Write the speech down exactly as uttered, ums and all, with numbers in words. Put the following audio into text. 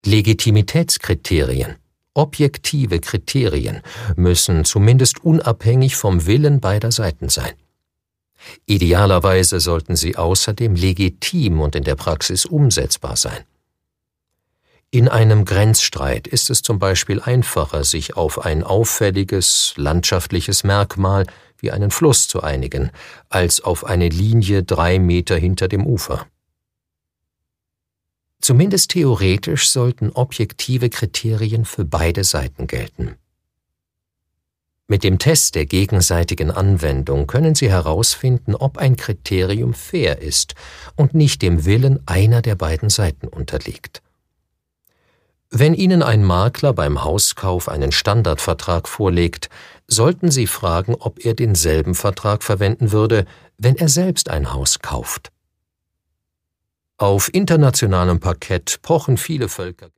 Legitimitätskriterien, objektive Kriterien, müssen zumindest unabhängig vom Willen beider Seiten sein. Idealerweise sollten sie außerdem legitim und in der Praxis umsetzbar sein. In einem Grenzstreit ist es zum Beispiel einfacher, sich auf ein auffälliges landschaftliches Merkmal wie einen Fluss zu einigen, als auf eine Linie drei Meter hinter dem Ufer. Zumindest theoretisch sollten objektive Kriterien für beide Seiten gelten. Mit dem Test der gegenseitigen Anwendung können Sie herausfinden, ob ein Kriterium fair ist und nicht dem Willen einer der beiden Seiten unterliegt. Wenn Ihnen ein Makler beim Hauskauf einen Standardvertrag vorlegt, sollten Sie fragen, ob er denselben Vertrag verwenden würde, wenn er selbst ein Haus kauft. Auf internationalem Parkett pochen viele Völker